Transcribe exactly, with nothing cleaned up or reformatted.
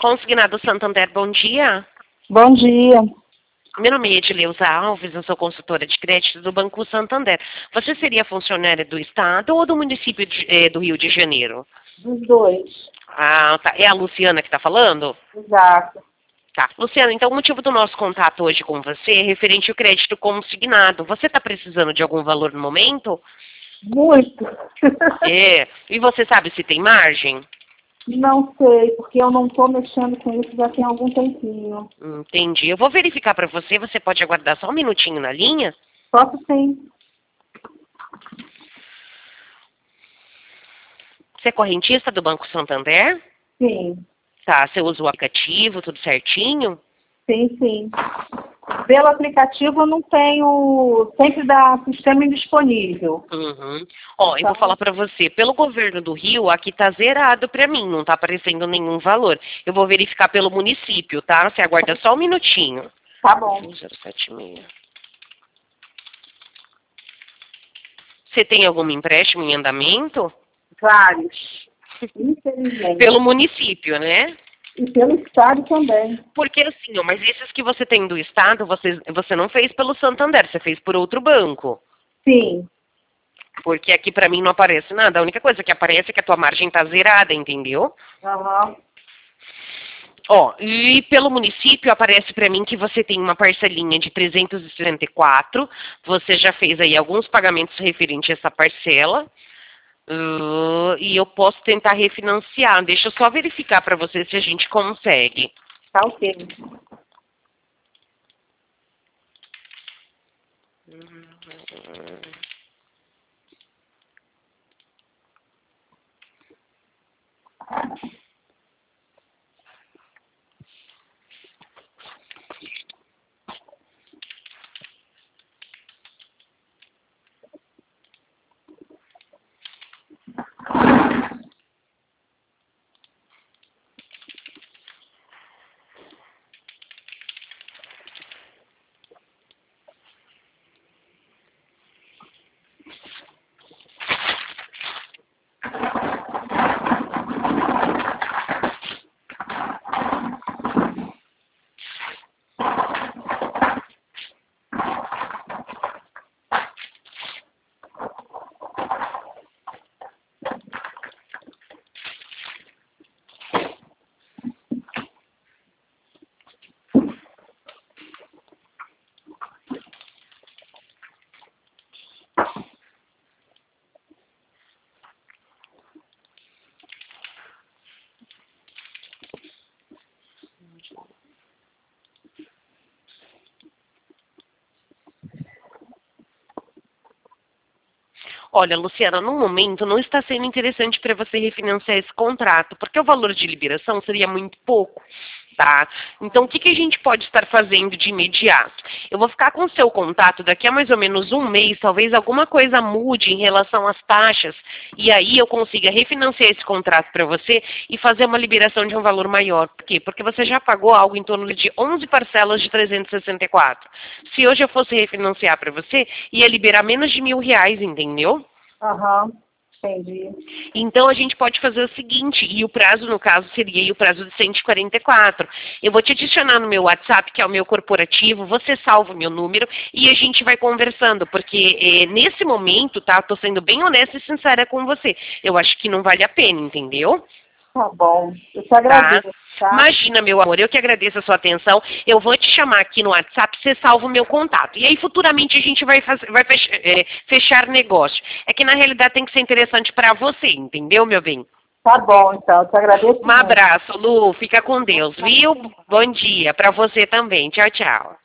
Consignado Santander, bom dia. Bom dia. Meu nome é Edileuza Alves, eu sou consultora de crédito do Banco Santander. Você seria funcionária do Estado ou do município de, eh, do Rio de Janeiro? Dos dois. Ah, tá. É a Luciana que está falando? Exato. Tá. Luciana, então o motivo do nosso contato hoje com você é referente ao crédito consignado. Você está precisando de algum valor no momento? Muito. É. E você sabe se tem margem? Não sei, porque eu não estou mexendo com isso já tem algum tempinho. Entendi. Eu vou verificar para você. Você pode aguardar só um minutinho na linha? Posso sim. Você é correntista do Banco Santander? Sim. Tá. Você usa o aplicativo, tudo certinho? Sim, sim. Pelo aplicativo eu não tenho, sempre dá sistema indisponível. Uhum. Ó, eu Tá. vou falar para você, pelo governo do Rio, aqui tá zerado para mim, não tá aparecendo nenhum valor. Eu vou verificar pelo município, tá? Você aguarda só um minutinho. Tá bom. zero sete seis. Você tem algum empréstimo em andamento? Vários. Infelizmente. Pelo município, né? E pelo estado também. Porque assim, ó, mas esses que você tem do Estado, você, você não fez pelo Santander, você fez por outro banco. Sim. Porque aqui pra mim não aparece nada. A única coisa que aparece é que a tua margem tá zerada, entendeu? Aham. Ó, e pelo município aparece pra mim que você tem uma parcelinha de trezentos e sessenta e quatro. Você já fez aí alguns pagamentos referentes a essa parcela. Uh, e eu posso tentar refinanciar. Deixa eu só verificar pra você se a gente consegue. Tá ok. Olha, Luciana, no momento não está sendo interessante para você refinanciar esse contrato, porque o valor de liberação seria muito pouco, tá? Então, o que, que a gente pode estar fazendo de imediato? Eu vou ficar com o seu contato daqui a mais ou menos um mês, talvez alguma coisa mude em relação às taxas, e aí eu consiga refinanciar esse contrato para você e fazer uma liberação de um valor maior. Por quê? Porque você já pagou algo em torno de onze parcelas de trezentos e sessenta e quatro. Se hoje eu fosse refinanciar para você, ia liberar menos de mil reais, entendeu? Aham. Entendi. Então a gente pode fazer o seguinte, e o prazo, no caso, seria aí o prazo de cento e quarenta e quatro. Eu vou te adicionar no meu WhatsApp, que é o meu corporativo, você salva o meu número e a gente vai conversando, porque eh, nesse momento, tá, eu tô sendo bem honesta e sincera com você. Eu acho que não vale a pena, entendeu? Tá bom. Eu te Tá? agradeço, tá? Imagina, meu amor, eu que agradeço a sua atenção. Eu vou te chamar aqui no WhatsApp, você salva o meu contato. E aí, futuramente, a gente vai, fazer, vai fechar, é, fechar negócio. É que, na realidade, tem que ser interessante para você, entendeu, meu bem? Tá bom, então. Eu te agradeço Um muito. abraço, Lu. Fica com Deus, viu? Bom dia para você também. Tchau, tchau.